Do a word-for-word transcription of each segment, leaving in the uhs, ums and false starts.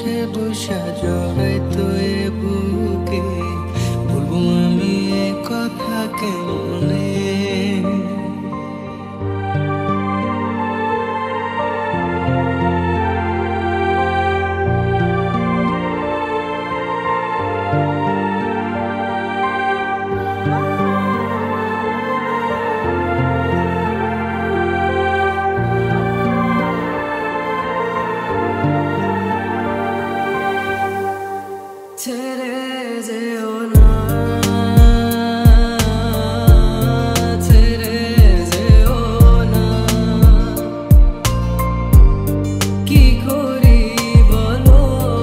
পাশে বসা জড়াই তো এ বুকে, বলবো আমি এ কথা কেমনে। ছেড়ে যেও না, ছেড়ে যেও না, কি করি বলো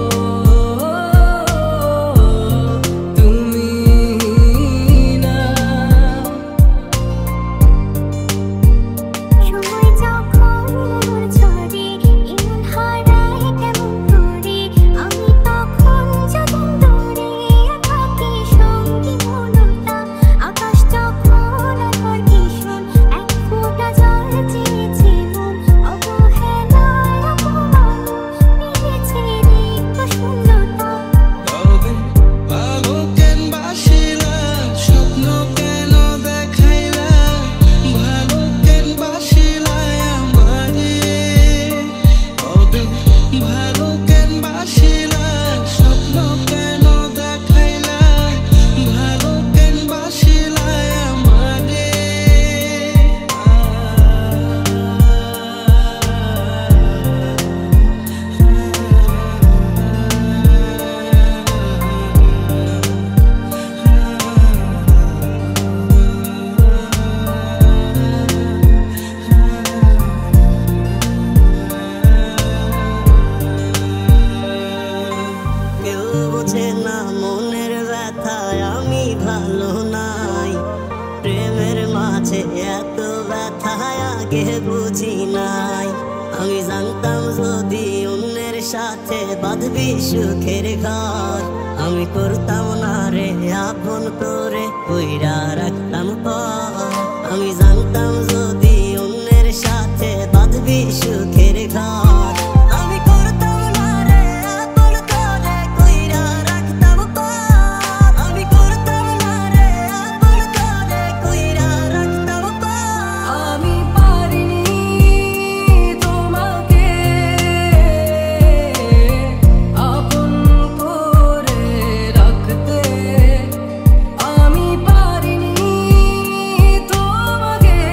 তুমি না। সময় যখন মোর ঝরে এমন হারায় কেমন করে, আমি তখন যতন ধরে থাকি সঙ্গী মনটা। আকাশ যখন আবার ভীষণ এক ফোঁটা জল চেয়েছে মন, অবহেলায় অপমান মিলেছে রিক্ত শূন্যতা। তবে ভালো কেন বাসিলা, স্বপ্ন কেন দেখাইলা, ভালো কেন বাসিলা আমারে। তবে ভালো কেন বাসিলা, স্বপ্ন কেন দেখাইলা, ভালো কেন বাসিলা আমারে। কেউ বোঝে না মনের ব্যথায় আমি ভালো নাই, প্রেমের মাঝে এত ব্যথায় আগে বুঝি নাই। আমি জানতাম যদি অন্যের সাথে বাঁধবি সুখের ঘর, আমি করতাম না রে আপন করে কইরা রাখতাম পর। আমি জানতাম যদি অন্যের সাথে বাঁধবি সুখের ঘর, আমি করতাম না রে আপন করে কইরা রাখতাম পর। আমি করতাম না রে আপন করে কইরা রাখতাম পর। আমি পারিনি তোমাকে আপন করে রাখতে, আমি পারিনি তোমাকে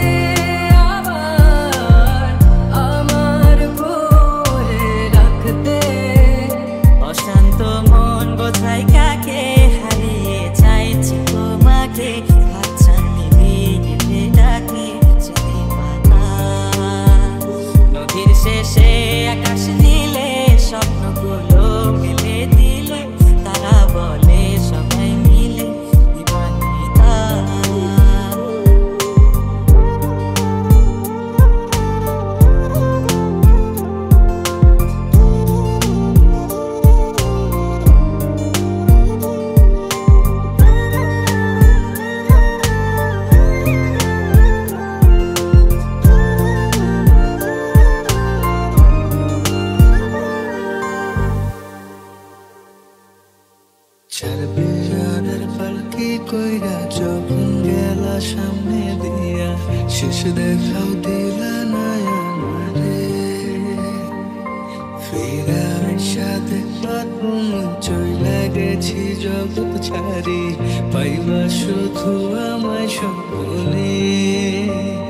আবার আমার করে রাখতে। অশান্ত মন বোঝাই কাকে, হারিয়ে চাইছি তোমাকে, আচ্ছা নিভে ডাকি চিনি পাতা। নদীর শেষে আকাশ নীলে স্বপ্নগুলো মেলে দিলে, তারা বলে সবাই মিলে দিবানিতা। ছাড়বে রানের পালকি কইরা যখন গেলা সামনে দিয়া, শেষ দেখাও দিলা না আমারে। ফিরা আইসা দেখবা তুমি চইলা গেছি জগৎ ছাড়ি, পাইবা শুধু আমায় স্বপ্নে।